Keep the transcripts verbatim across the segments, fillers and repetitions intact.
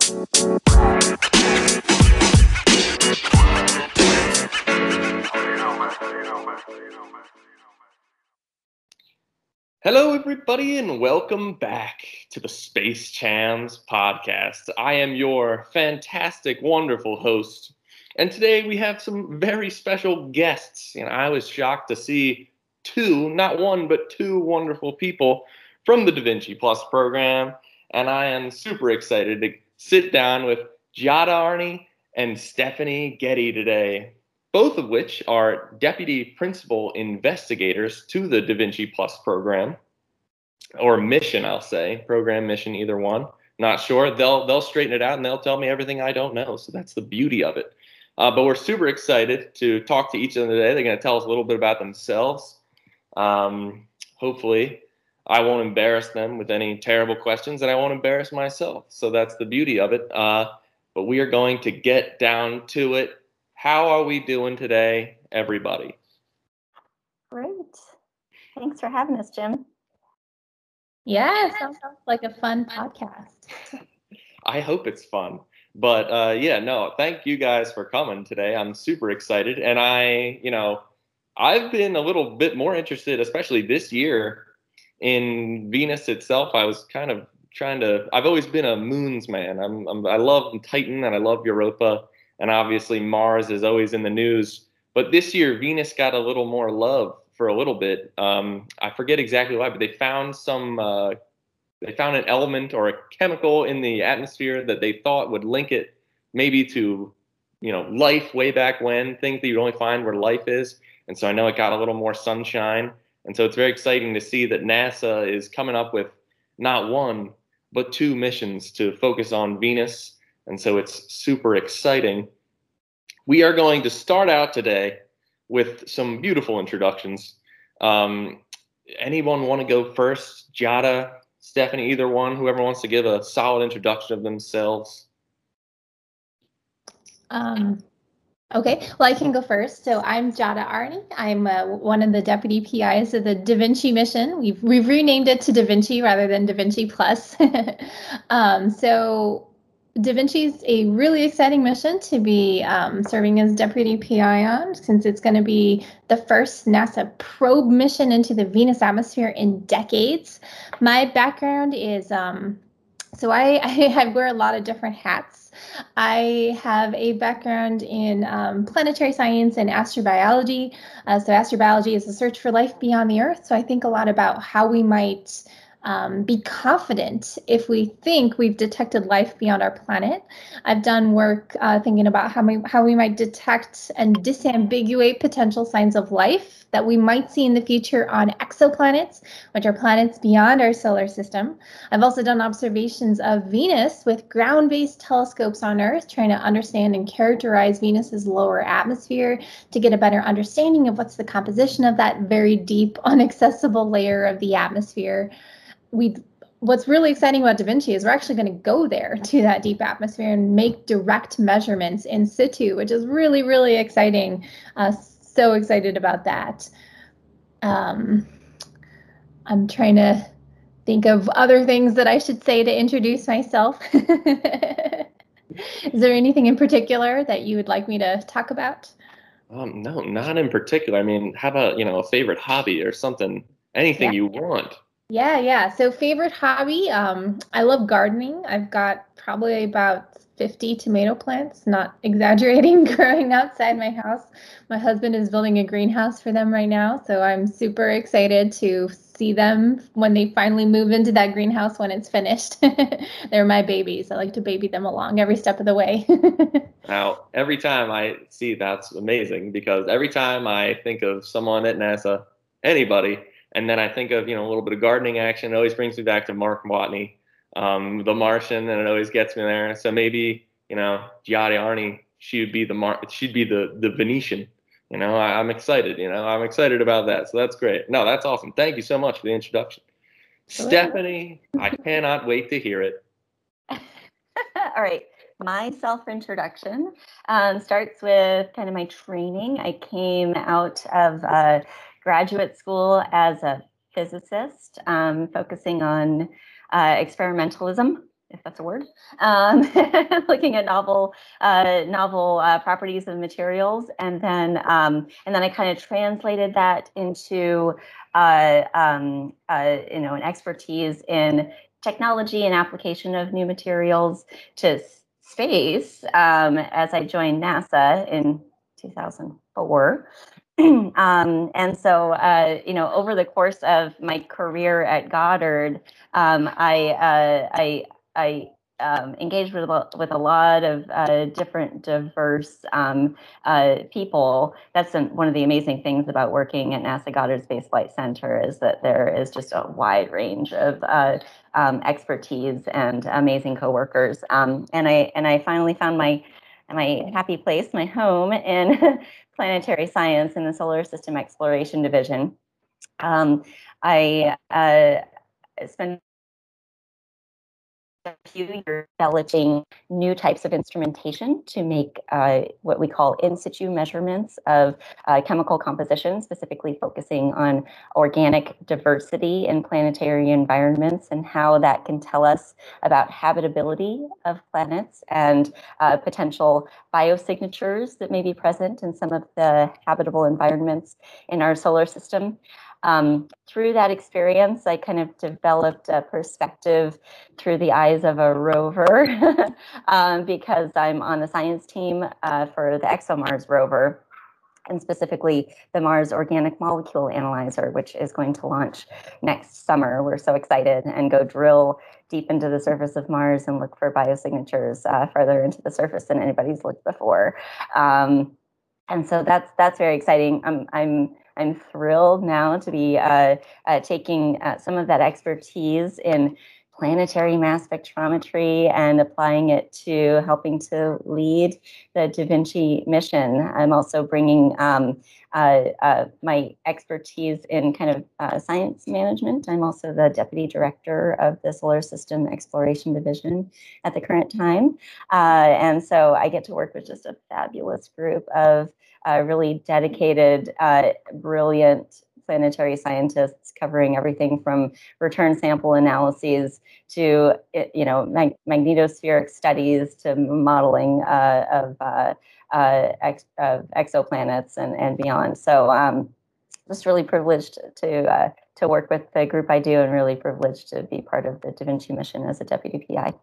Hello, everybody, and welcome back to the Space Chams podcast. I am your fantastic, wonderful host, and today we have some very special guests. And I was shocked to see two, not one, but two wonderful people from the DaVinci Plus program, and I am super excited to sit down with Giada Arney and Stephanie Getty today, both of which are deputy principal investigators to the DaVinci Plus program, or mission, I'll say, program mission, either one. Not sure. They'll they'll straighten it out and they'll tell me everything I don't know. So that's the beauty of it. Uh, but we're super excited to talk to each of them today. They're going to tell us a little bit about themselves. Um, hopefully, I won't embarrass them with any terrible questions, and I won't embarrass myself. So that's the beauty of it. Uh, but we are going to get down to it. How are we doing today, everybody? Great. Thanks for having us, Jim. Yeah, sounds like a fun podcast. I hope it's fun. But uh, yeah, no, thank you guys for coming today. I'm super excited. And I, you know, I've been a little bit more interested, especially this year, in Venus itself. I was kind of trying to, I've always been a moons man. I'm, I'm I love Titan and I love Europa. And obviously Mars is always in the news. But this year, Venus got a little more love for a little bit. Um, I forget exactly why, but they found some, uh, they found an element or a chemical in the atmosphere that they thought would link it maybe to, you know, life way back when, things that you only find where life is. And so I know it got a little more sunshine. And so it's very exciting to see that NASA is coming up with not one, but two missions to focus on Venus. And so it's super exciting. We are going to start out today with some beautiful introductions. Um, anyone want to go first? Giada, Stephanie, either one, whoever wants to give a solid introduction of themselves. Um, okay, well, I can go first. So I'm Giada Arney. I'm uh, one of the deputy P Is of the DaVinci mission. We've we've renamed it to DaVinci rather than DaVinci Plus. um, so DaVinci is a really exciting mission to be um, serving as deputy P I on, since it's going to be the first NASA probe mission into the Venus atmosphere in decades. My background is, um, so I, I, I wear a lot of different hats. I have a background in um, planetary science and astrobiology. Uh, so astrobiology is the search for life beyond the Earth. So I think a lot about how we might Um, be confident if we think we've detected life beyond our planet. I've done work uh, thinking about how we, how we might detect and disambiguate potential signs of life that we might see in the future on exoplanets, which are planets beyond our solar system. I've also done observations of Venus with ground-based telescopes on Earth, trying to understand and characterize Venus's lower atmosphere to get a better understanding of what's the composition of that very deep, inaccessible layer of the atmosphere. We, what's really exciting about DaVinci is we're actually going to go there to that deep atmosphere and make direct measurements in situ, which is really, really exciting. Uh, so excited about that. Um, I'm trying to think of other things that I should say to introduce myself. Is there anything in particular that you would like me to talk about? Um, no, not in particular. I mean, how about, you know, a favorite hobby or something, anything Yeah. you want? Yeah, yeah. So favorite hobby, um, I love gardening. I've got probably about fifty tomato plants, not exaggerating, growing outside my house. My husband is building a greenhouse for them right now, so I'm super excited to see them when they finally move into that greenhouse when it's finished. They're my babies. I like to baby them along every step of the way. Now, every time I see that's amazing, because every time I think of someone at NASA, anybody, and then I think of, you know, a little bit of gardening action, it always brings me back to Mark Watney, um, The Martian, and it always gets me there. So maybe, you know, Giada Arney, she would be the Mar- she'd be the the Venetian. You know, I, I'm excited. You know, I'm excited about that. So that's great. No, that's awesome. Thank you so much for the introduction, Sure. Stephanie. I cannot wait to hear it. All right. My self-introduction um, starts with kind of my training. I came out of uh, graduate school as a physicist, um, focusing on uh, experimentalism if that's a word, um, looking at novel, uh, novel uh, properties of materials, and then um, and then I kind of translated that into uh, um, uh, you know an expertise in technology and application of new materials to space um, as I joined NASA in two thousand four. Um, and so, uh, you know, over the course of my career at Goddard, um, I, uh, I, I um, engaged with, with a lot of uh, different diverse um, uh, people. That's an, one of the amazing things about working at NASA Goddard Space Flight Center is that there is just a wide range of uh, um, expertise and amazing coworkers. Um, and I and I finally found my my happy place, my home in planetary science in the Solar System Exploration Division. Um, I uh, spent a few years developing new types of instrumentation to make uh, what we call in situ measurements of uh, chemical composition, specifically focusing on organic diversity in planetary environments and how that can tell us about habitability of planets and uh, potential biosignatures that may be present in some of the habitable environments in our solar system. Um, through that experience, I kind of developed a perspective through the eyes of a rover um, because I'm on the science team uh, for the ExoMars rover, and specifically the Mars Organic Molecule Analyzer, which is going to launch next summer. We're so excited, and go drill deep into the surface of Mars and look for biosignatures uh, further into the surface than anybody's looked before. Um, and so that's that's very exciting. I'm I'm I'm thrilled now to be uh, uh, taking uh, some of that expertise in planetary mass spectrometry and applying it to helping to lead the Da Vinci mission. I'm also bringing um, uh, uh, my expertise in kind of uh, science management. I'm also the deputy director of the Solar System Exploration Division at the current time. Uh, and so I get to work with just a fabulous group of uh, really dedicated, uh, brilliant planetary scientists covering everything from return sample analyses to, you know, mag magnetospheric studies to modeling uh, of, uh, uh, ex of exoplanets and, and beyond. So um, just really privileged to uh, to work with the group I do, and really privileged to be part of the Da Vinci mission as a deputy P I.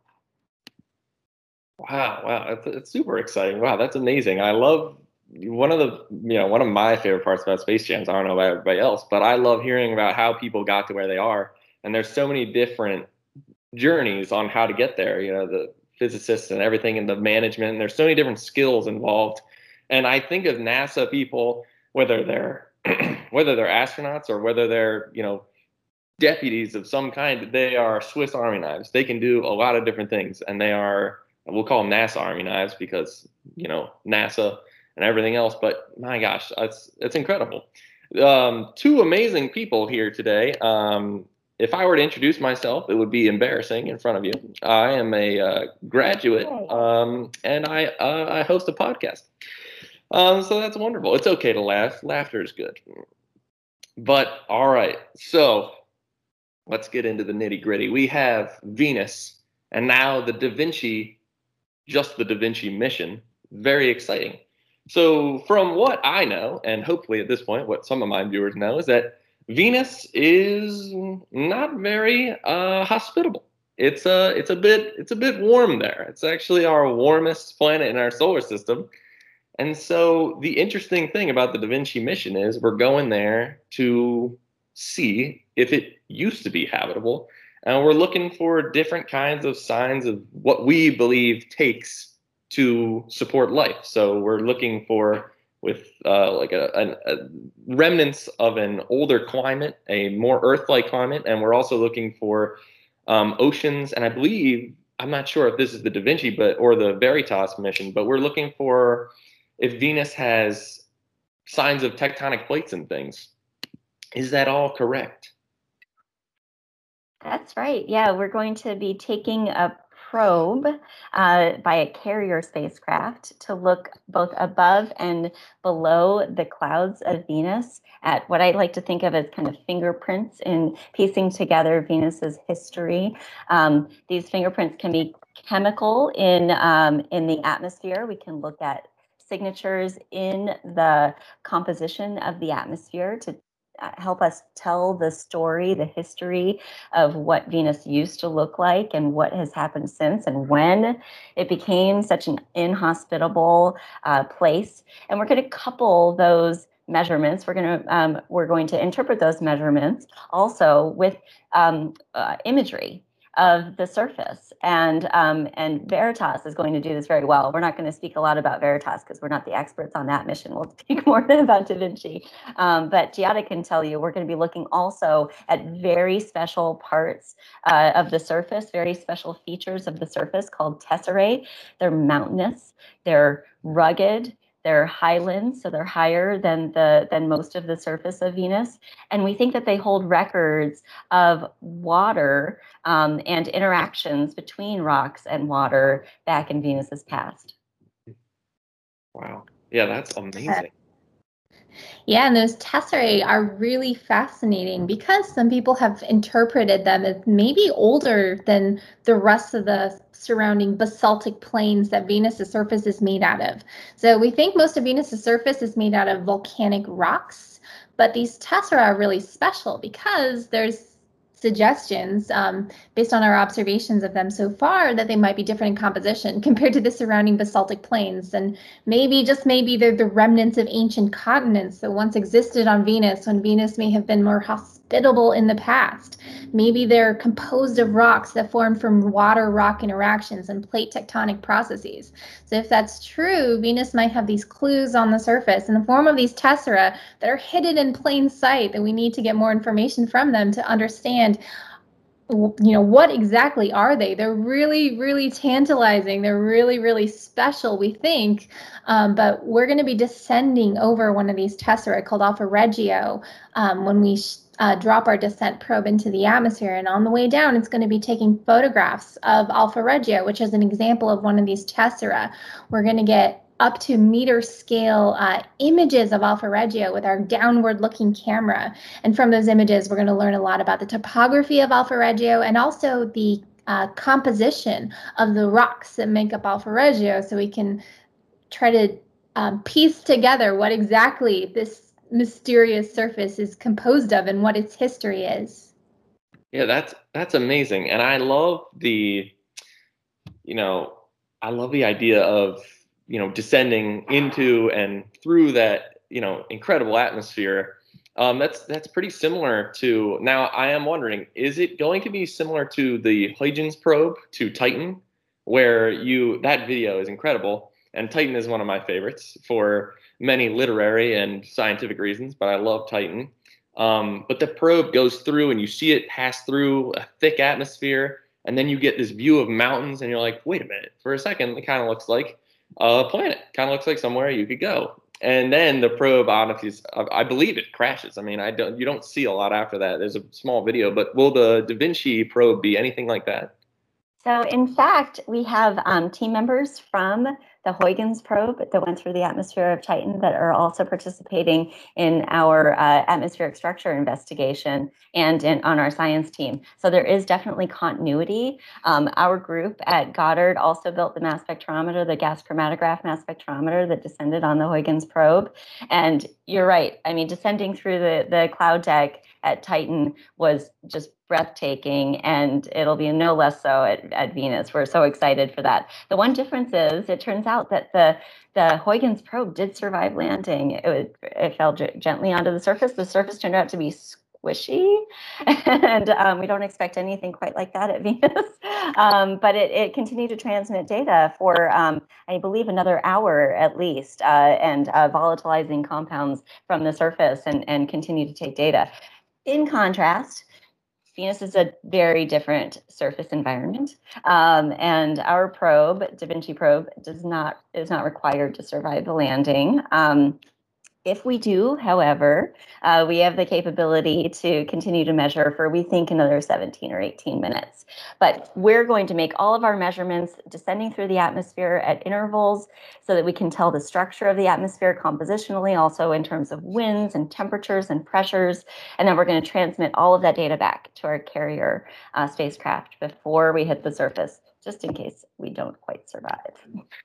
Wow, wow, it's, it's super exciting. Wow, that's amazing. I love one of the, you know, one of my favorite parts about Space Jams. I don't know about everybody else, but I love hearing about how people got to where they are. And there's so many different journeys on how to get there. You know, the physicists and everything, and the management. And there's so many different skills involved. And I think of NASA people, whether they're whether they're astronauts or whether they're, you know, deputies of some kind, they are Swiss Army knives. They can do a lot of different things, and they are, we'll call them NASA Army knives because, you know, NASA and everything else. But my gosh, it's it's incredible. Um, two amazing people here today. Um, if I were to introduce myself, it would be embarrassing in front of you. I am a uh, graduate, um, and I uh, I host a podcast. Um, so that's wonderful. It's okay to laugh. Laughter is good. But all right, so let's get into the nitty gritty. We have Venus, and now the Da Vinci, just the Da Vinci mission. Very exciting. So from what I know, and hopefully at this point, what some of my viewers know, is that Venus is not very uh, hospitable. It's a, it's a bit, it's a bit warm there. It's actually our warmest planet in our solar system. And so the interesting thing about the Da Vinci mission is we're going there to see if it used to be habitable. And we're looking for different kinds of signs of what we believe takes to support life. So we're looking for, with uh, like a, a, a remnants of an older climate, a more Earth-like climate, and we're also looking for um, oceans. And I believe, I'm not sure if this is the Da Vinci, but or the Veritas mission, but we're looking for if Venus has signs of tectonic plates and things. Is that all correct? That's right. Yeah, we're going to be taking a probe uh, by a carrier spacecraft to look both above and below the clouds of Venus at what I like to think of as kind of fingerprints in piecing together Venus's history. Um, these fingerprints can be chemical in, um, in the atmosphere. We can look at signatures in the composition of the atmosphere to help us tell the story, the history of what Venus used to look like and what has happened since and when it became such an inhospitable uh, place. And we're going to couple those measurements. We're going to um, we're going to interpret those measurements also with um, uh, imagery of the surface. And um, and Veritas is going to do this very well. We're not going to speak a lot about Veritas because we're not the experts on that mission. We'll speak more about Da Vinci. Um, but Giada can tell you we're going to be looking also at very special parts uh, of the surface, very special features of the surface called tesserae. They're mountainous, they're rugged, they're highlands, so they're higher than the than most of the surface of Venus. And we think that they hold records of water um, and interactions between rocks and water back in Venus's past. Wow. Yeah, that's amazing. Yeah, and those tesserae are really fascinating because some people have interpreted them as maybe older than the rest of the surrounding basaltic plains that Venus's surface is made out of. So we think most of Venus's surface is made out of volcanic rocks, but these tesserae are really special because there's suggestions um, based on our observations of them so far that they might be different in composition compared to the surrounding basaltic plains. And maybe, just maybe, they're the remnants of ancient continents that once existed on Venus when Venus may have been more hospitable in the past. Maybe they're composed of rocks that formed from water-rock interactions and plate tectonic processes. So if that's true, Venus might have these clues on the surface in the form of these tesserae that are hidden in plain sight that we need to get more information from them to understand, you know, what exactly are they? They're really, really tantalizing. They're really, really special, we think. Um, but we're going to be descending over one of these tesserae called Alpha Regio um, when we uh, drop our descent probe into the atmosphere. And on the way down, it's going to be taking photographs of Alpha Regio, which is an example of one of these tesserae. We're going to get up to meter scale uh, images of Alpha Regio with our downward looking camera. And from those images, we're going to learn a lot about the topography of Alpha Regio and also the uh, composition of the rocks that make up Alpha Regio, so we can try to um, piece together what exactly this mysterious surface is composed of and what its history is. Yeah, that's that's amazing. And I love the, you know, I love the idea of, you know, descending into and through that, you know, incredible atmosphere. Um, that's that's pretty similar to, now I am wondering, is it going to be similar to the Huygens probe to Titan, where you, that video is incredible, and Titan is one of my favorites for many literary and scientific reasons, but I love Titan. Um, but the probe goes through and you see it pass through a thick atmosphere, and then you get this view of mountains and you're like, wait a minute, for a second, it kind of looks like a planet, kind of looks like somewhere you could go. And then the probe, honestly, I believe it crashes. I mean, I don't, you don't see a lot after that. There's a small video, but will the Da Vinci probe be anything like that? So in fact, we have um, team members from the Huygens probe that went through the atmosphere of Titan that are also participating in our uh, atmospheric structure investigation and in, on our science team. So there is definitely continuity. Um, our group at Goddard also built the mass spectrometer, the gas chromatograph mass spectrometer that descended on the Huygens probe. And you're right. I mean, descending through the, the cloud deck at Titan was just breathtaking, and it'll be no less so at, at Venus. We're so excited for that. The one difference is it turns out that the the Huygens probe did survive landing. It, would, it fell g- gently onto the surface. The surface turned out to be squishy, and um, we don't expect anything quite like that at Venus. Um, but it, it continued to transmit data for, um, I believe, another hour at least, uh, and uh, volatilizing compounds from the surface, and, and continue to take data. In contrast, Venus is a very different surface environment, um, and our probe, Da Vinci probe, does not is not required to survive the landing. Um, If we do, however, uh, we have the capability to continue to measure for, we think, another seventeen or eighteen minutes. But we're going to make all of our measurements descending through the atmosphere at intervals so that we can tell the structure of the atmosphere compositionally, also in terms of winds and temperatures and pressures. And then we're going to transmit all of that data back to our carrier uh, spacecraft before we hit the surface, just in case we don't quite survive.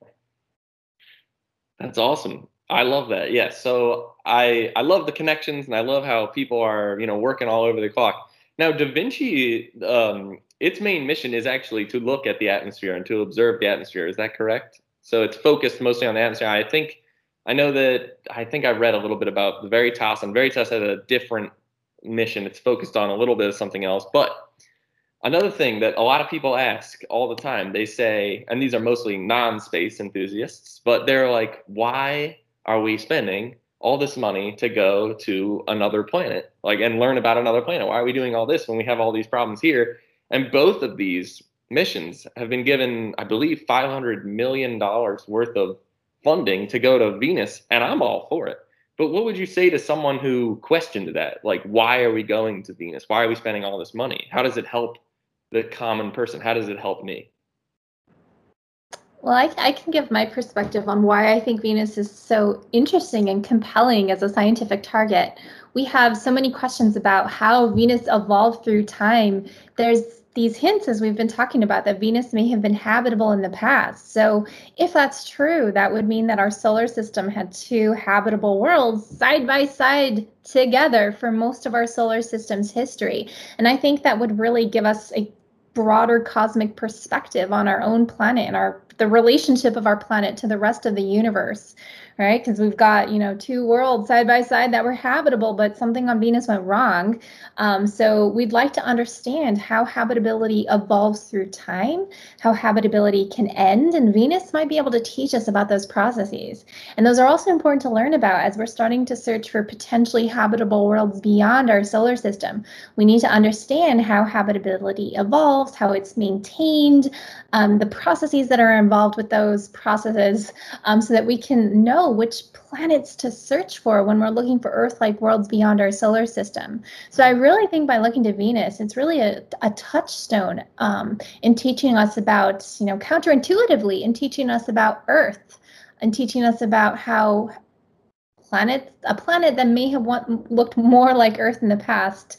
That's awesome. I love that. Yes. Yeah, so I I love the connections, and I love how people are, you know, working all over the clock. Now, Da Vinci, um, its main mission is actually to look at the atmosphere and to observe the atmosphere. Is that correct? So it's focused mostly on the atmosphere. I think I know that I think I read a little bit about the Veritas, and Veritas has a different mission. It's focused on a little bit of something else. But another thing that a lot of people ask all the time, they say, and these are mostly non-space enthusiasts, but they're like, why are we spending all this money to go to another planet, like, and learn about another planet? Why are we doing all this when we have all these problems here? And both of these missions have been given, I believe, five hundred million dollars worth of funding to go to Venus, and I'm all for it. But what would you say to someone who questioned that? Like, why are we going to Venus? Why are we spending all this money? How does it help the common person? How does it help me? Well, I, I can give my perspective on why I think Venus is so interesting and compelling as a scientific target. We have so many questions about how Venus evolved through time. There's these hints, as we've been talking about, that Venus may have been habitable in the past. So if that's true, that would mean that our solar system had two habitable worlds side by side together for most of our solar system's history. And I think that would really give us a broader cosmic perspective on our own planet and our the relationship of our planet to the rest of the universe, right? Because we've got, you know, two worlds side by side that were habitable, but something on Venus went wrong. Um, so we'd like to understand how habitability evolves through time, how habitability can end, and Venus might be able to teach us about those processes. And those are also important to learn about as we're starting to search for potentially habitable worlds beyond our solar system. We need to understand how habitability evolves, how it's maintained, um, the processes that are involved with those processes, um, so that we can know which planets to search for when we're looking for Earth-like worlds beyond our solar system. So I really think by looking to Venus, it's really a, a touchstone um, in teaching us about, you know, counterintuitively in teaching us about Earth and teaching us about how planets, a planet that may have want, looked more like Earth in the past,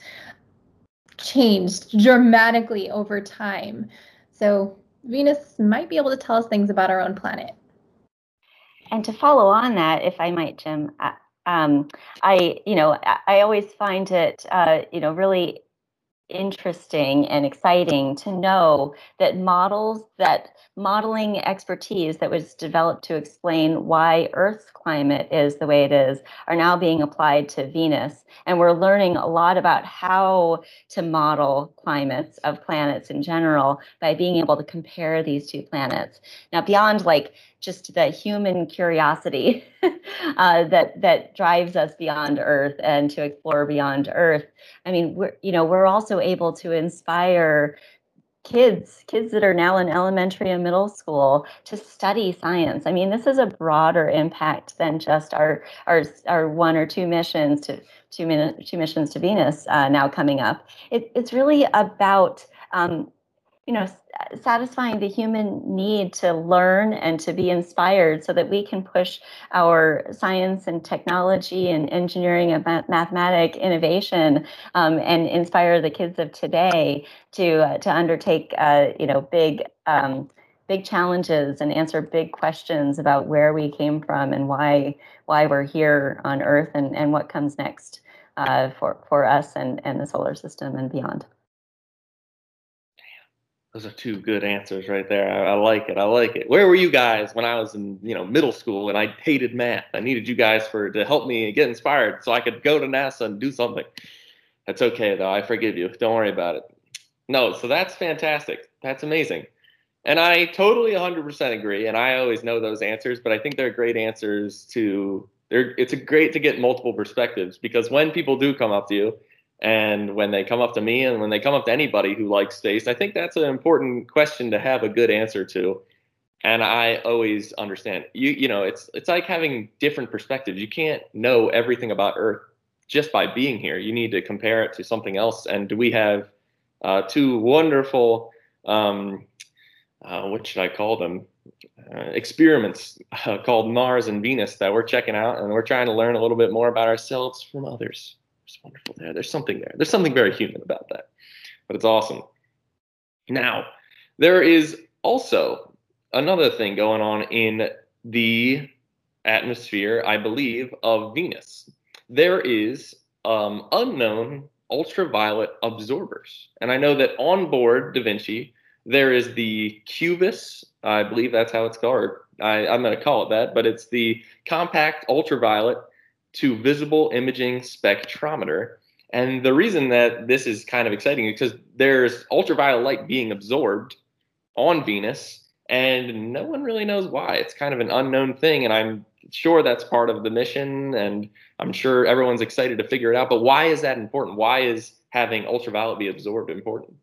changed dramatically over time. So Venus might be able to tell us things about our own planet. And to follow on that, if I might, Jim, um, I, you know, I always find it, uh, you know, really interesting and exciting to know that models, that modeling expertise that was developed to explain why Earth's climate is the way it is are now being applied to Venus. And we're learning a lot about how to model climates of planets in general by being able to compare these two planets. Now, beyond like just the human curiosity uh, that that drives us beyond Earth and to explore beyond Earth, I mean, we're you know we're also able to inspire kids, kids that are now in elementary and middle school to study science. I mean, this is a broader impact than just our our our one or two missions to two minute two missions to Venus uh, now coming up. It, it's really about um, you know, satisfying the human need to learn and to be inspired so that we can push our science and technology and engineering and mathematic innovation um, and inspire the kids of today to uh, to undertake, uh, you know, big um, big challenges and answer big questions about where we came from and why why we're here on Earth and, and what comes next uh, for, for us and, and the solar system and beyond. Those are two good answers right there. I, I like it. I like it. Where were you guys when I was in, you know, middle school and I hated math? I needed you guys for to help me get inspired so I could go to NASA and do something. That's okay though. I forgive you. Don't worry about it. No, so that's fantastic. That's amazing. And I totally one hundred percent agree. And I always know those answers, but I think they're great answers to. They're. It's a great to get multiple perspectives because when people do come up to you. And when they come up to me and when they come up to anybody who likes space, I think that's an important question to have a good answer to. And I always understand you, you know, it's, it's like having different perspectives. You can't know everything about Earth just by being here. You need to compare it to something else. And we have uh, two wonderful, um, uh, what should I call them? Uh, experiments uh, called Mars and Venus that we're checking out, and we're trying to learn a little bit more about ourselves from others. It's wonderful there. There's something there. There's something very human about that, but it's awesome. Now, there is also another thing going on in the atmosphere, I believe, of Venus. There is um, unknown ultraviolet absorbers. And I know that on board Da Vinci, there is the Cubis, I believe that's how it's called. I, I'm going to call it that, but it's the compact ultraviolet to visible imaging spectrometer. And the reason that this is kind of exciting is because there's ultraviolet light being absorbed on Venus, and no one really knows why. It's kind of an unknown thing, and I'm sure that's part of the mission, and I'm sure everyone's excited to figure it out. But why is that important? Why is having ultraviolet be absorbed important?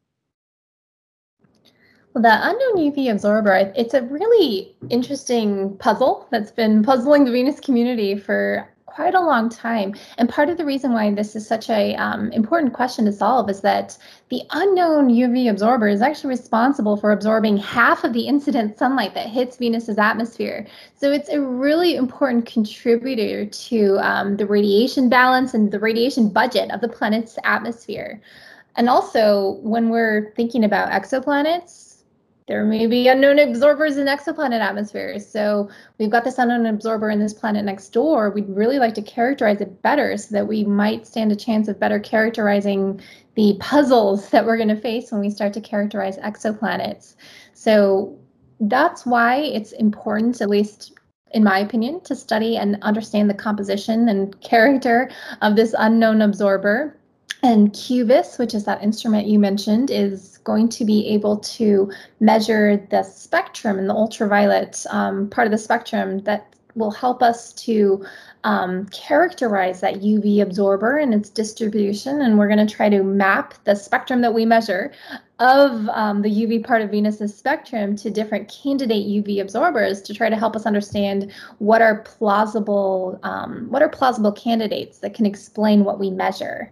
Well, the unknown U V absorber, it's a really interesting puzzle that's been puzzling the Venus community for quite a long time. And part of the reason why this is such a um, important question to solve is that the unknown U V absorber is actually responsible for absorbing half of the incident sunlight that hits Venus's atmosphere. So it's a really important contributor to um, the radiation balance and the radiation budget of the planet's atmosphere. And also, when we're thinking about exoplanets, there may be unknown absorbers in exoplanet atmospheres. So we've got this unknown absorber in this planet next door. We'd really like to characterize it better so that we might stand a chance of better characterizing the puzzles that we're going to face when we start to characterize exoplanets. So that's why it's important, at least in my opinion, to study and understand the composition and character of this unknown absorber. And Cubis, which is that instrument you mentioned, is going to be able to measure the spectrum and the ultraviolet um, part of the spectrum that will help us to um, characterize that U V absorber and its distribution. And we're going to try to map the spectrum that we measure of um, the U V part of Venus's spectrum to different candidate U V absorbers to try to help us understand what are plausible, um, what are plausible candidates that can explain what we measure.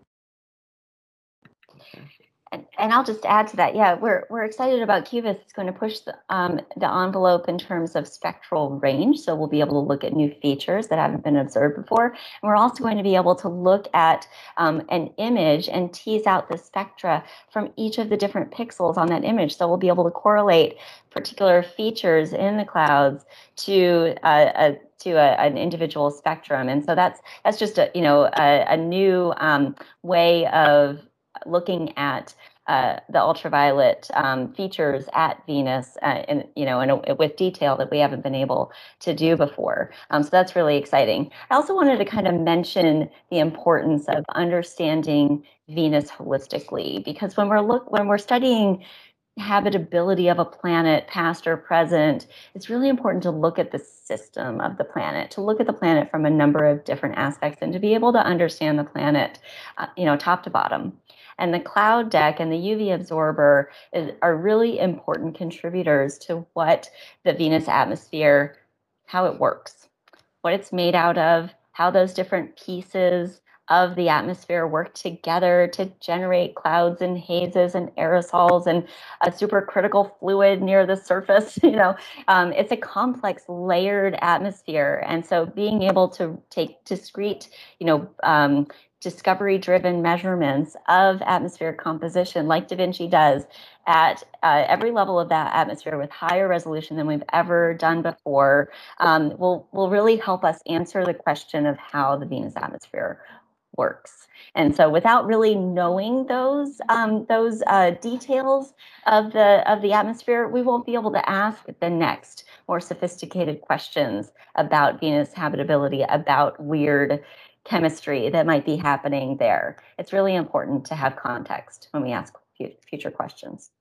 And, and I'll just add to that. Yeah, we're we're excited about Cubis. It's going to push the um, the envelope in terms of spectral range. So we'll be able to look at new features that haven't been observed before. And we're also going to be able to look at um, an image and tease out the spectra from each of the different pixels on that image. So we'll be able to correlate particular features in the clouds to uh, a to a, an individual spectrum. And so that's that's just a you know a, a new um, way of looking at uh, the ultraviolet um, features at Venus, uh, in, you know, in a, with detail that we haven't been able to do before. Um, so that's really exciting. I also wanted to kind of mention the importance of understanding Venus holistically, because when we're look when we're studying habitability of a planet, past or present, it's really important to look at the system of the planet, to look at the planet from a number of different aspects, and to be able to understand the planet, uh, you know, top to bottom. And the cloud deck and the U V absorber is, are really important contributors to what the Venus atmosphere, how it works, what it's made out of, how those different pieces of the atmosphere work together to generate clouds and hazes and aerosols and a supercritical fluid near the surface. You know, um, it's a complex, layered atmosphere. And so being able to take discrete, you know, um, discovery-driven measurements of atmospheric composition, like Da Vinci does, at uh, every level of that atmosphere with higher resolution than we've ever done before, um, will will really help us answer the question of how the Venus atmosphere works. And so, without really knowing those um, those uh, details of the of the atmosphere, we won't be able to ask the next more sophisticated questions about Venus habitability, about weird chemistry that might be happening there. It's really important to have context when we ask future questions.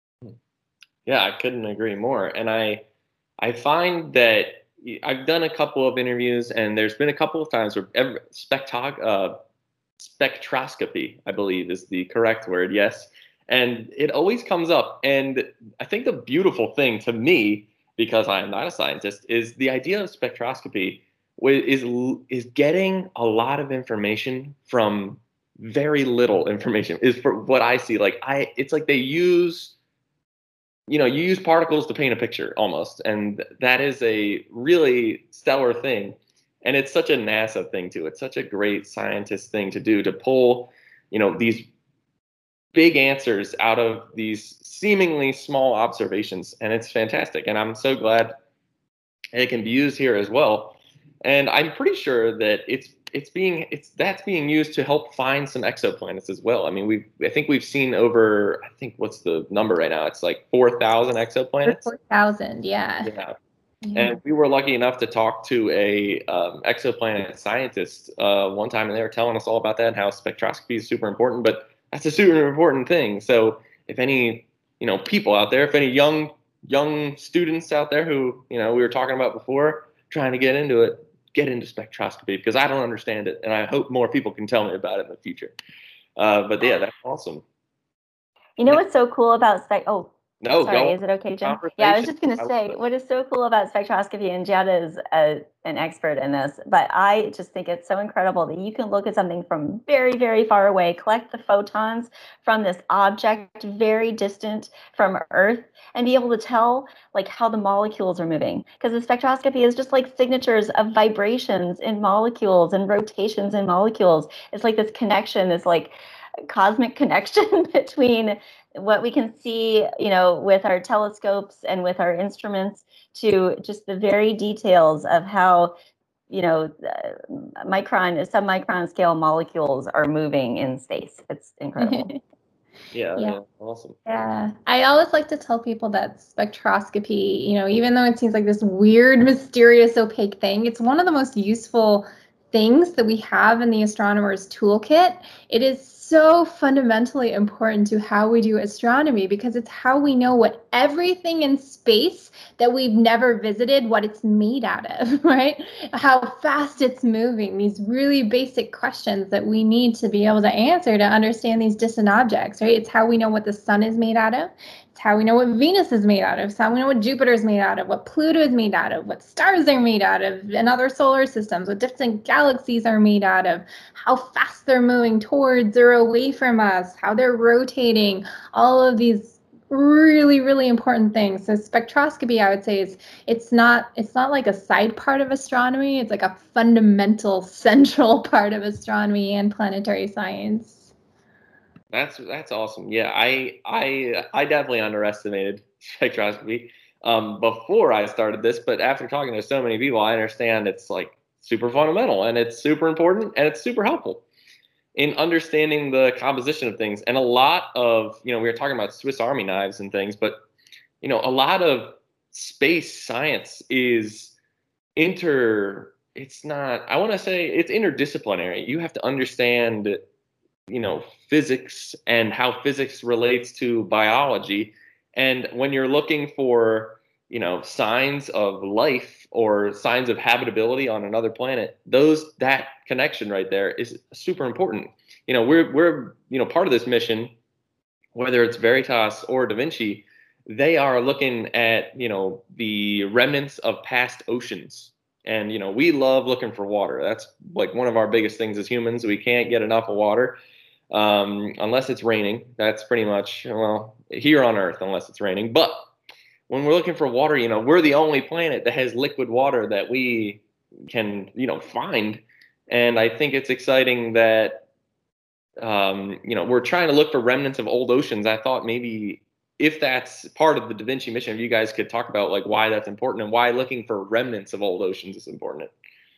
Yeah, I couldn't agree more. And I, I find that I've done a couple of interviews, and there's been a couple of times where every, spectog, uh, spectroscopy, I believe, is the correct word. Yes, and it always comes up. And I think the beautiful thing to me because I am not a scientist, is the idea of spectroscopy is is getting a lot of information from very little information. Is for what I see. Like I, it's like they use, you know, you use particles to paint a picture almost, and that is a really stellar thing. And it's such a NASA thing too. It's such a great scientist thing to do, to pull, you know, these big answers out of these seemingly small observations, and it's fantastic. And I'm so glad it can be used here as well. And I'm pretty sure that it's it's being it's that's being used to help find some exoplanets as well. I mean, we I think we've seen over, I think, what's the number right now? It's like four thousand exoplanets. four thousand, yeah. Yeah. Yeah. And we were lucky enough to talk to a um, exoplanet scientist uh, one time, and they were telling us all about that and how spectroscopy is super important. But that's a super important thing. So if any, you know, people out there, if any young young students out there who, you know, we were talking about before, trying to get into it, get into spectroscopy, because I don't understand it, and I hope more people can tell me about it in the future. Uh, but yeah, that's awesome. You know what's so cool about spec? Oh. No, Sorry, go is it okay, Jim? Yeah, I was just going to say, what is so cool about spectroscopy, and Giada is a, an expert in this, but I just think it's so incredible that you can look at something from very, very far away, collect the photons from this object very distant from Earth, and be able to tell like how the molecules are moving. Because the spectroscopy is just like signatures of vibrations in molecules and rotations in molecules. It's like this connection, this like cosmic connection between what we can see, you know, with our telescopes and with our instruments, to just the very details of how, you know, micron, submicron scale molecules are moving in space. It's incredible. Yeah, yeah, yeah, awesome. Yeah, I always like to tell people that spectroscopy, you know, even though it seems like this weird, mysterious, opaque thing, it's one of the most useful things that we have in the astronomer's toolkit. It is so fundamentally important to how we do astronomy, because it's how we know what everything in space that we've never visited, what it's made out of, right? How fast it's moving, these really basic questions that we need to be able to answer to understand these distant objects, right? It's how we know what the sun is made out of. It's how we know what Venus is made out of. It's how we know what Jupiter is made out of, what Pluto is made out of, what stars are made out of, and other solar systems, what different galaxies are made out of, how fast they're moving towards or away from us, how they're rotating, all of these really, really important things. So spectroscopy, I would say, is it's not it's not like a side part of astronomy. It's like a fundamental, central part of astronomy and planetary science. That's that's awesome. Yeah, I I I definitely underestimated spectroscopy um, before I started this, but after talking to so many people, I understand it's like super fundamental, and it's super important, and it's super helpful in understanding the composition of things. And a lot of, you know, we were talking about Swiss Army knives and things, but you know, a lot of space science is inter. It's not. I want to say it's interdisciplinary. You have to understand, you know, physics and how physics relates to biology. And when you're looking for, you know, signs of life or signs of habitability on another planet, those that connection right there is super important. You know, we're we're you know part of this mission, whether it's Veritas or Da Vinci, they are looking at, you know, the remnants of past oceans. And you know, we love looking for water. That's like one of our biggest things as humans. We can't get enough of water. Um, unless it's raining. That's pretty much, well, here on Earth, unless it's raining. But when we're looking for water, you know, we're the only planet that has liquid water that we can, you know, find. And I think it's exciting that, um, you know, we're trying to look for remnants of old oceans. I thought maybe if that's part of the Da Vinci mission, if you guys could talk about like why that's important and why looking for remnants of old oceans is important.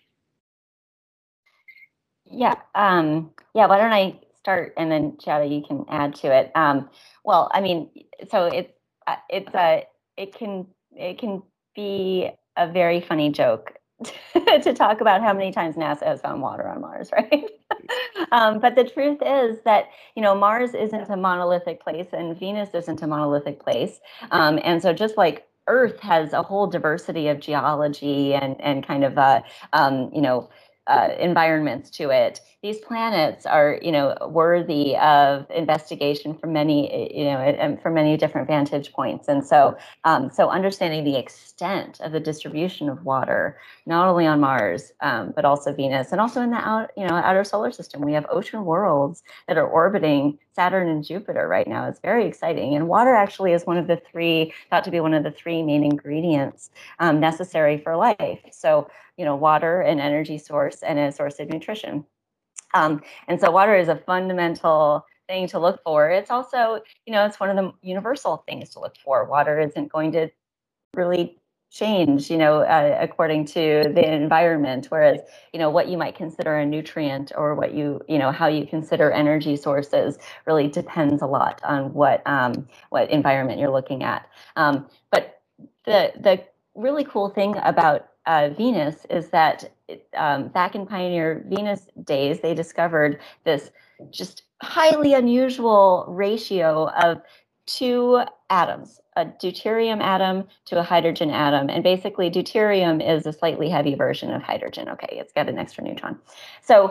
Yeah, um, yeah. Why don't I start, and then Giada, you can add to it. Um, well, I mean, so it's uh, it's a it can it can be a very funny joke to talk about how many times NASA has found water on Mars, right? um, but the truth is that, you know, Mars isn't a monolithic place, and Venus isn't a monolithic place, um, and so just like Earth has a whole diversity of geology and and kind of uh, um, you know. Uh, environments to it. these planets are, you know, worthy of investigation from many, you know, and from many different vantage points. And so, um, so understanding the extent of the distribution of water, not only on Mars, um, but also Venus, and also in the out, you know, outer solar system. We have ocean worlds that are orbiting Saturn and Jupiter right now. It's very exciting. And water actually is one of the three, thought to be one of the three main ingredients um, necessary for life. So, you know, water, an energy source, and a source of nutrition. Um, and so water is a fundamental thing to look for. It's also, you know, it's one of the universal things to look for. Water isn't going to really change, you know, uh, according to the environment, whereas, you know, what you might consider a nutrient or what you, you know, how you consider energy sources really depends a lot on what um, what environment you're looking at. Um, but the the really cool thing about uh, Venus is that um, back in pioneer Venus days, they discovered this just highly unusual ratio of two atoms, a deuterium atom to a hydrogen atom. And basically deuterium is a slightly heavy version of hydrogen. Okay, it's got an extra neutron. So,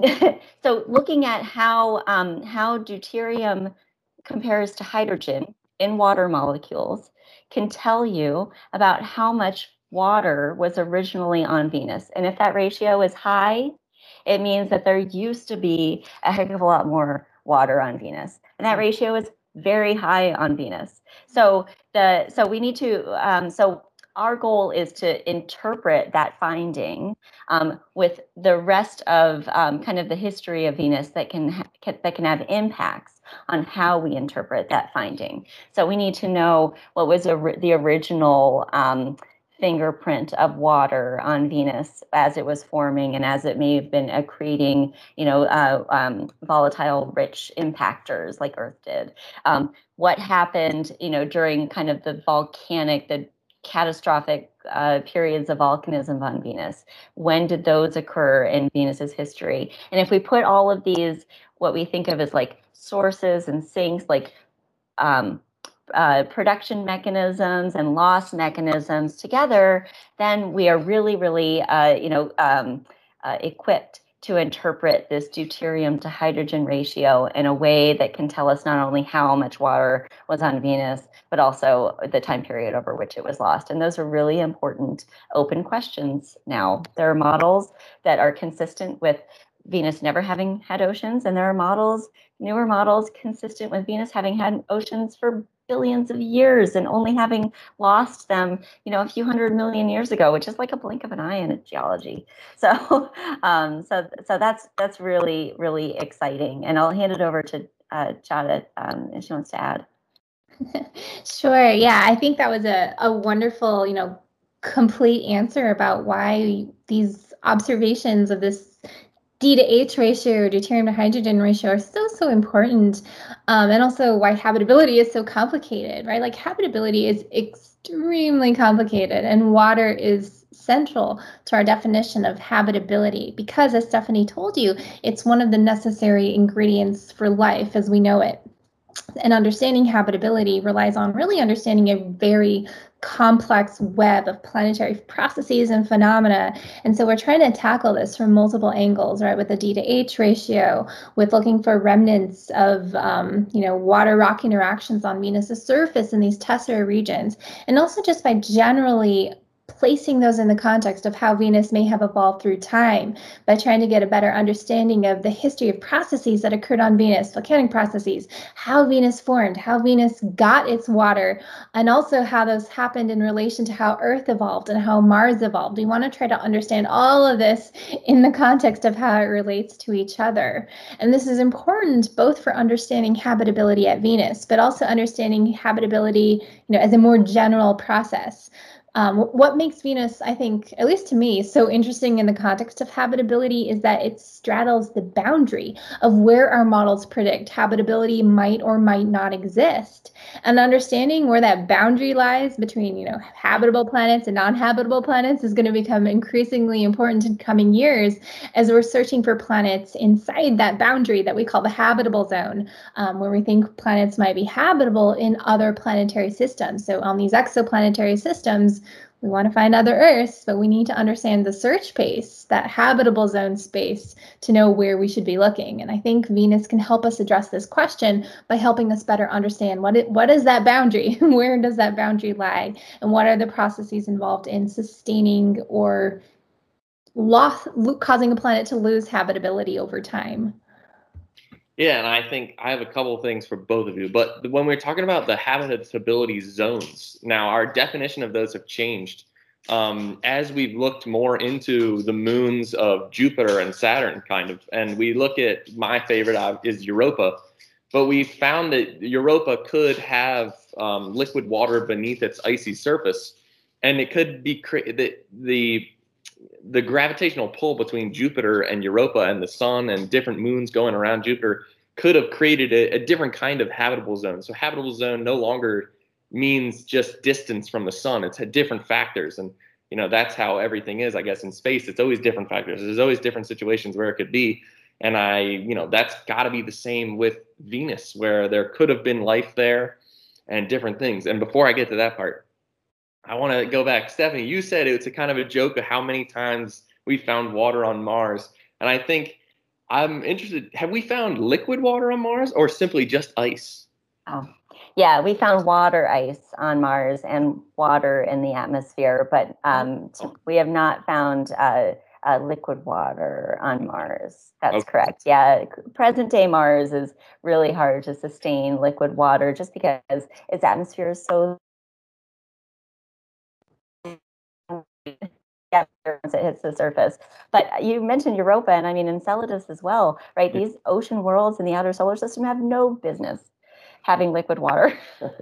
so looking at how, um, how deuterium compares to hydrogen in water molecules can tell you about how much water was originally on Venus. And if that ratio is high, it means that there used to be a heck of a lot more water on Venus. And that ratio is very high on Venus. So the so we need to um, so our goal is to interpret that finding um, with the rest of um, kind of the history of Venus that can, ha- can that can have impacts on how we interpret that finding. So we need to know what was a, the original um, fingerprint of water on Venus as it was forming and as it may have been accreting, you know, uh, um, volatile rich impactors like Earth did. Um, what happened, you know, during kind of the volcanic, the catastrophic uh, periods of volcanism on Venus? When did those occur in Venus's history? And if we put all of these, what we think of as like sources and sinks, like um, uh, production mechanisms and loss mechanisms together, then we are really, really, uh, you know, um, uh, equipped to interpret this deuterium to hydrogen ratio in a way that can tell us not only how much water was on Venus, but also the time period over which it was lost. And those are really important open questions now. There are models that are consistent with Venus never having had oceans, and there are models, newer models, consistent with Venus having had oceans for billions of years and only having lost them, you know, a few hundred million years ago, which is like a blink of an eye in geology. So, um, so, so that's that's really, really exciting. And I'll hand it over to uh, Giada um, if she wants to add. Sure. Yeah, I think that was a, a wonderful, you know, complete answer about why these observations of this D to H ratio, deuterium to hydrogen ratio are so, so important. Um, and also why habitability is so complicated, right? Like habitability is extremely complicated, and water is central to our definition of habitability because, as Stephanie told you, it's one of the necessary ingredients for life as we know it. And understanding habitability relies on really understanding a very complex web of planetary processes and phenomena. And so we're trying to tackle this from multiple angles, right? With the D to H ratio, with looking for remnants of, um, you know, water rock interactions on Venus's surface in these tessera regions, and also just by generally placing those in the context of how Venus may have evolved through time by trying to get a better understanding of the history of processes that occurred on Venus, volcanic processes, how Venus formed, how Venus got its water, and also how those happened in relation to how Earth evolved and how Mars evolved. We want to try to understand all of this in the context of how it relates to each other. And this is important both for understanding habitability at Venus, but also understanding habitability, you know, as a more general process. Um, what makes Venus, I think, at least to me, so interesting in the context of habitability is that it straddles the boundary of where our models predict habitability might or might not exist. And understanding where that boundary lies between, you know, habitable planets and non-habitable planets is going to become increasingly important in coming years as we're searching for planets inside that boundary that we call the habitable zone, um, where we think planets might be habitable in other planetary systems. So on these exoplanetary systems, We want to find other Earths, but we need to understand the search space, that habitable zone space, to know where we should be looking. And I think Venus can help us address this question by helping us better understand what it, what is that boundary? Where does that boundary lie? And what are the processes involved in sustaining or loss, causing a planet to lose habitability over time? Yeah, and I think I have a couple of things for both of you. But when we're talking about the habitability zones, now our definition of those have changed. Um, as we've looked more into the moons of Jupiter and Saturn, kind of, and we look at, my favorite uh, is Europa, but we found that Europa could have um, liquid water beneath its icy surface, and it could be the the the gravitational pull between Jupiter and Europa and the sun and different moons going around Jupiter could have created a, a different kind of habitable zone. So habitable zone no longer means just distance from the sun. It's had different factors. And, you know, that's how everything is, I guess, in space. It's always different factors. There's always different situations where it could be. And I, you know, that's got to be the same with Venus, where there could have been life there and different things. And before I get to that part, I want to go back. Stephanie, you said it's a kind of a joke of how many times we found water on Mars. And I think I'm interested, have we found liquid water on Mars or simply just ice? Oh, yeah, we found water ice on Mars and water in the atmosphere, but um, we have not found uh, uh, liquid water on Mars. That's okay. Correct. Yeah, present day Mars is really hard to sustain liquid water just because its atmosphere is so yeah, once it hits the surface. But you mentioned Europa, and I mean Enceladus as well, right? These ocean worlds in the outer solar system have no business having liquid water.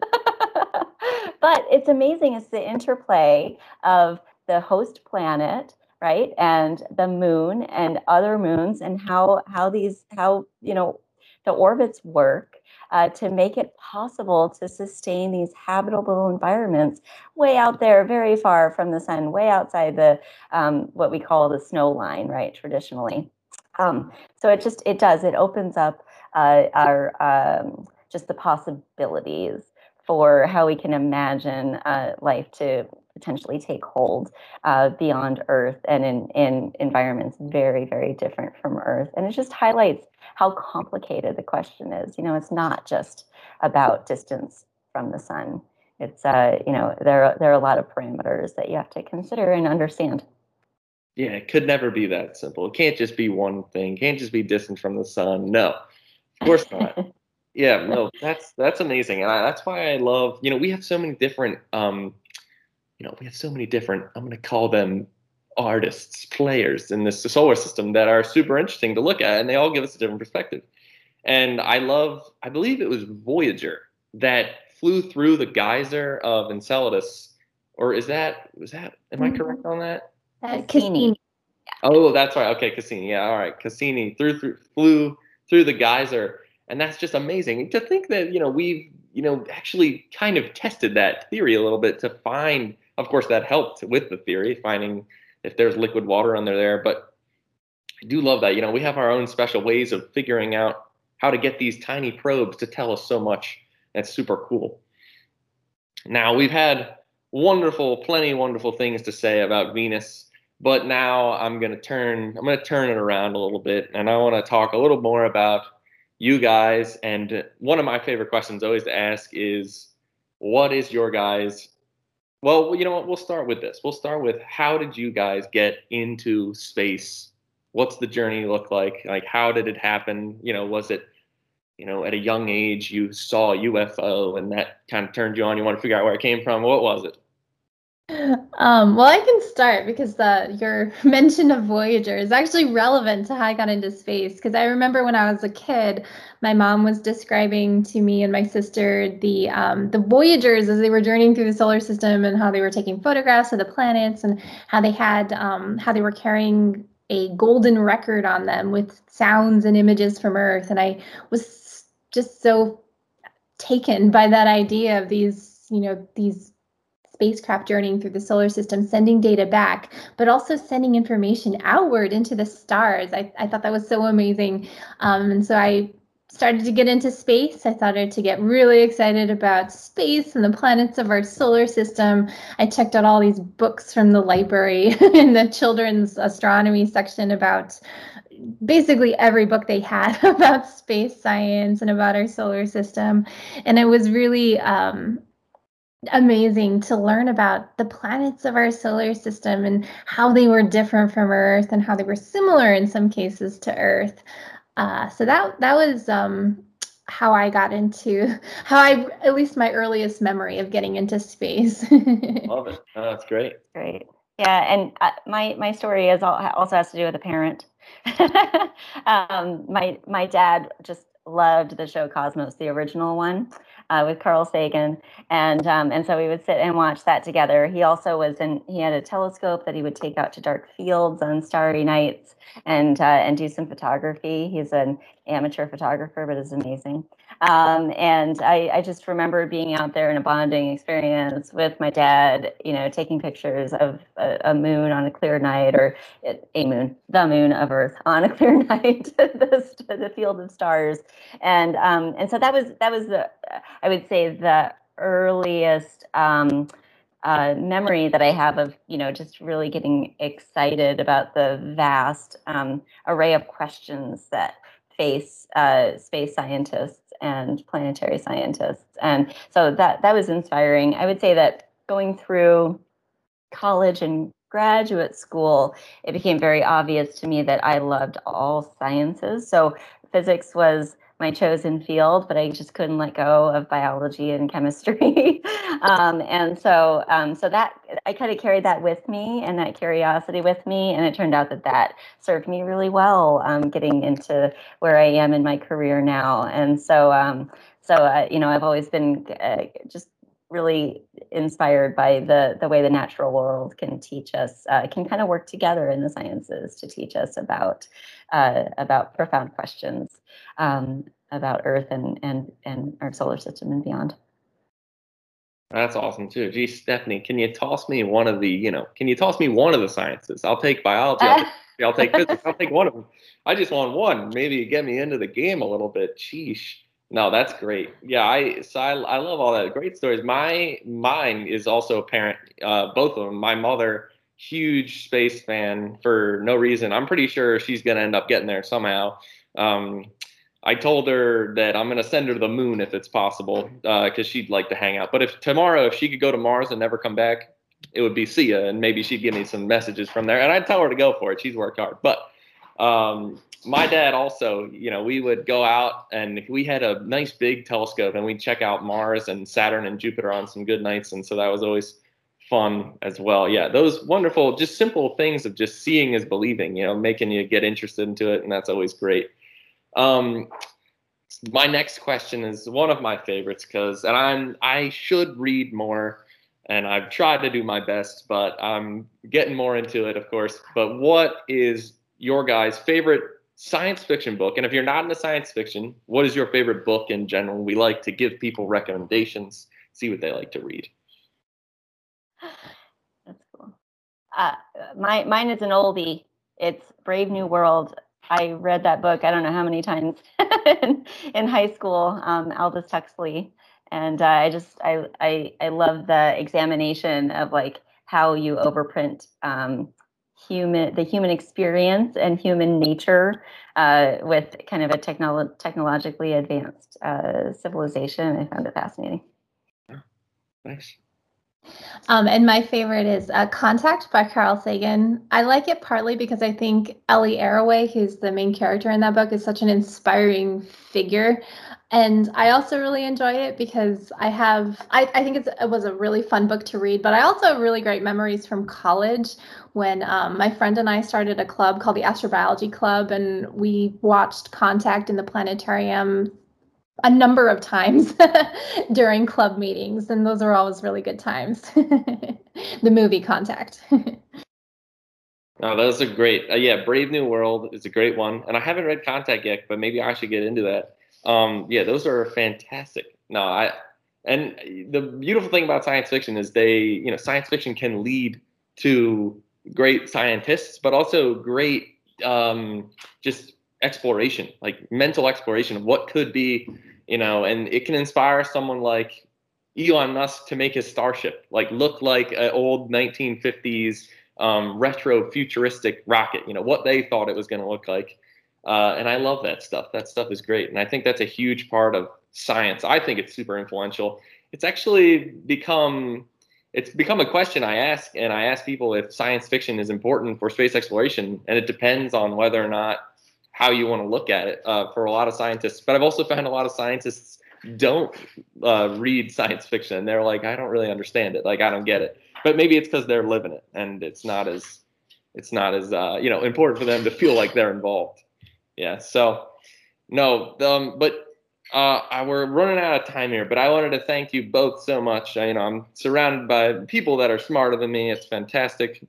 But it's amazing. It's the interplay of the host planet, right, and the moon and other moons, and how how these how you know the orbits work uh, to make it possible to sustain these habitable environments way out there, very far from the sun, way outside the um, what we call the snow line, right, traditionally. Um, so it just it does it opens up uh, our um, just the possibilities for how we can imagine uh, life to potentially take hold uh, beyond Earth and in, in environments very, very different from Earth. And it just highlights how complicated the question is. You know, it's not just about distance from the sun. It's, uh, you know, there are, there are a lot of parameters that you have to consider and understand. Yeah, it could never be that simple. It can't just be one thing. It can't just be distance from the sun. No, of course not. Yeah, no, that's that's amazing, and I, that's why I love. You know, we have so many different. Um, you know, we have so many different. I'm going to call them artists, players in this solar system that are super interesting to look at, and they all give us a different perspective. And I love. I believe it was Voyager that flew through the geyser of Enceladus, or is that was that? Am I correct on that? Uh, Cassini. Oh, that's right. Okay, Cassini. Yeah, all right. Cassini through through flew through the geyser. And that's just amazing to think that, you know, we've, you know, actually kind of tested that theory a little bit to find, of course, that helped with the theory, finding if there's liquid water under there. But I do love that, you know, we have our own special ways of figuring out how to get these tiny probes to tell us so much. That's super cool. Now, we've had wonderful, plenty wonderful things to say about Venus, but now I'm going to turn, I'm going to turn it around a little bit, and I want to talk a little more about you guys. And one of my favorite questions always to ask is, what is your guys, well, you know what, we'll start with this. We'll start with, how did you guys get into space? What's the journey look like? Like, how did it happen? You know, was it, you know, at a young age you saw a U F O and that kind of turned you on? You want to figure out where it came from? What was it? Um, well, I can start because the, your mention of Voyager is actually relevant to how I got into space. Because I remember when I was a kid, my mom was describing to me and my sister the um, the Voyagers as they were journeying through the solar system, and how they were taking photographs of the planets, and how they had um, how they were carrying a golden record on them with sounds and images from Earth. And I was just so taken by that idea of these, you know, these spacecraft journeying through the solar system, sending data back, but also sending information outward into the stars. I, I thought that was so amazing. Um, and so I started to get into space. I started to get really excited about space and the planets of our solar system. I checked out all these books from the library in the children's astronomy section about basically every book they had about space science and about our solar system. And it was really um, amazing to learn about the planets of our solar system and how they were different from Earth and how they were similar in some cases to Earth. Uh, so that that was um, how I got into, how I, at least my earliest memory of getting into space. Love it. Oh, that's great. Great. Yeah, and uh, my my story is all, also has to do with a parent. um, my my dad just loved the show Cosmos, the original one, uh, with Carl Sagan, and um, and so we would sit and watch that together. He also was in. He had a telescope that he would take out to dark fields on starry nights and uh, and do some photography. He's an amateur photographer, but is amazing. Um, and I, I just remember being out there in a bonding experience with my dad, you know, taking pictures of a, a moon on a clear night, or a moon, the moon of Earth on a clear night, the, the field of stars. And um, and so that was that was the, I would say, the earliest um, uh, memory that I have of, you know, just really getting excited about the vast um, array of questions that face uh, space scientists and planetary scientists. And so that that was inspiring. I would say that going through college and graduate school, it became very obvious to me that I loved all sciences. So physics was my chosen field, but I just couldn't let go of biology and chemistry. um, and so, um, so that I kind of carried that with me, and that curiosity with me, and it turned out that that served me really well, um, getting into where I am in my career now. And so, um, so uh, you know, I've always been uh, just really inspired by the the way the natural world can teach us, uh, can kind of work together in the sciences to teach us about uh, about profound questions um, about Earth and and and our solar system and beyond. That's awesome too. Gee, Stephanie, can you toss me one of the, you know, can you toss me one of the sciences? I'll take biology. I'll take, I'll take physics. I'll take one of them. I just want one. Maybe get me into the game a little bit. Sheesh. No, that's great. Yeah, I so I, I love all that. Great stories. My mine is also a parent. Uh, both of them. My mother, huge space fan for no reason. I'm pretty sure she's gonna end up getting there somehow. Um, I told her that I'm gonna send her to the moon if it's possible, because uh, she'd like to hang out. But if tomorrow, if she could go to Mars and never come back, it would be see ya, and maybe she'd give me some messages from there. And I'd tell her to go for it. She's worked hard. But um, my dad also, you know, we would go out and we had a nice big telescope, and we'd check out Mars and Saturn and Jupiter on some good nights. And so that was always fun as well. Yeah, those wonderful, just simple things of just seeing is believing, you know, making you get interested into it. And that's always great. Um, my next question is one of my favorites because, and I'm, I should read more, and I've tried to do my best, but I'm getting more into it, of course. But what is your guys' favorite science fiction book? And if you're not into science fiction, what is your favorite book in general? We like to give people recommendations, see what they like to read. That's cool. Uh, my, mine is an oldie. It's Brave New World. I read that book, I don't know how many times in, in high school, um, Aldous Huxley. And uh, I just, I, I, I love the examination of like how you overprint um, human, the human experience and human nature uh, with kind of a technolo- technologically advanced uh, civilization. I found it fascinating. Nice. Um, and my favorite is uh, Contact by Carl Sagan. I like it partly because I think Ellie Arroway, who's the main character in that book, is such an inspiring figure. And I also really enjoy it because I have, I, I think it's, it was a really fun book to read, but I also have really great memories from college when um, my friend and I started a club called the Astrobiology Club, and we watched Contact in the planetarium a number of times during club meetings, and those are always really good times. The movie Contact. Oh, those are great. Uh, yeah, Brave New World is a great one, and I haven't read Contact yet, but maybe I should get into that. Um, yeah, those are fantastic. No, I and the beautiful thing about science fiction is they, you know, science fiction can lead to great scientists, but also great um, just exploration, like mental exploration of what could be, you know, and it can inspire someone like Elon Musk to make his Starship like look like an old nineteen fifties um, retro futuristic rocket, you know, what they thought it was going to look like. Uh, and I love that stuff. That stuff is great. And I think that's a huge part of science. I think it's super influential. It's actually become, it's become a question I ask, and I ask people if science fiction is important for space exploration. And it depends on whether or not how you want to look at it uh, for a lot of scientists. But I've also found a lot of scientists don't uh, read science fiction. They're like, I don't really understand it. Like, I don't get it. But maybe it's because they're living it, and it's not as, it's not as, uh, you know, important for them to feel like they're involved. Yeah. So, no, um, but uh, I, we're running out of time here. But I wanted to thank you both so much. I, you know, I'm surrounded by people that are smarter than me. It's fantastic.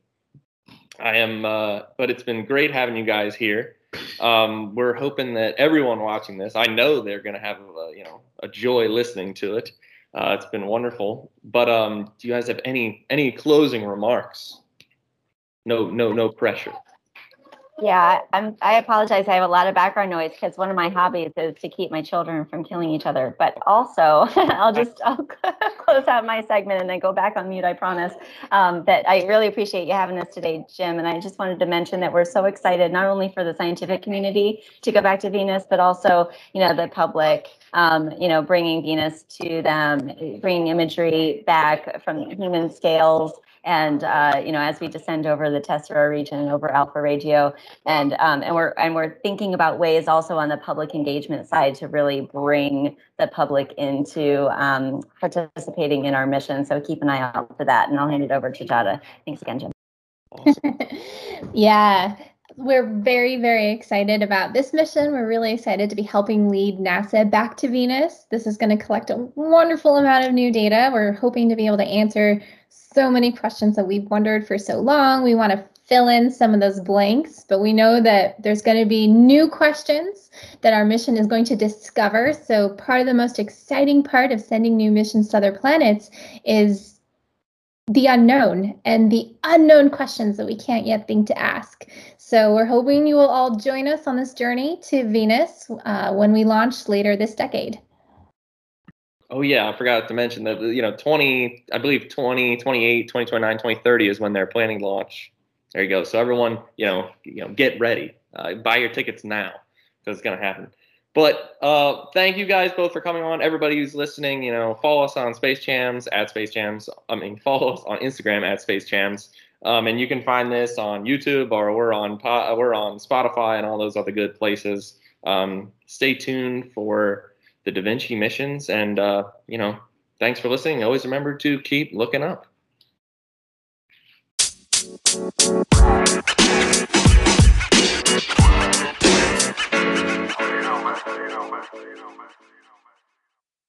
I am, uh, but it's been great having you guys here. Um, we're hoping that everyone watching this, I know they're going to have, a, you know, a joy listening to it. Uh, it's been wonderful. But um, do you guys have any any closing remarks? No, no, no pressure. Yeah, I'm, I apologize. I have a lot of background noise because one of my hobbies is to keep my children from killing each other. But also, I'll just I'll close out my segment and then go back on mute, I promise. Um, that I really appreciate you having us today, Jim. And I just wanted to mention that we're so excited, not only for the scientific community to go back to Venus, but also, you know, the public, um, you know, bringing Venus to them, bringing imagery back from human scales. And uh, you know, as we descend over the Tessera region, over Alpha Regio, and um, and we're and we're thinking about ways also on the public engagement side to really bring the public into um, participating in our mission. So keep an eye out for that, and I'll hand it over to Giada. Thanks again, Jim. Awesome. Yeah. We're very, very excited about this mission. We're really excited to be helping lead NASA back to Venus. This is going to collect a wonderful amount of new data. We're hoping to be able to answer so many questions that we've wondered for so long. We want to fill in some of those blanks, but we know that there's going to be new questions that our mission is going to discover. So part of the most exciting part of sending new missions to other planets is the unknown and the unknown questions that we can't yet think to ask. So we're hoping you will all join us on this journey to Venus uh, when we launch later this decade. Oh yeah, I forgot to mention that, you know, twenty, I believe twenty twenty-eight, twenty twenty-nine, twenty thirty is when they're planning to launch. There you go. So everyone, you know, you know, get ready. Uh, buy your tickets now because it's going to happen. But uh, thank you guys both for coming on. Everybody who's listening, you know, follow us on Space Chams, at Space Chams. I mean, follow us on Instagram at Space Chams. Um, and you can find this on YouTube, or we're on we're on Spotify and all those other good places. Um, stay tuned for the Da Vinci missions, and uh, you know, thanks for listening. Always remember to keep looking up.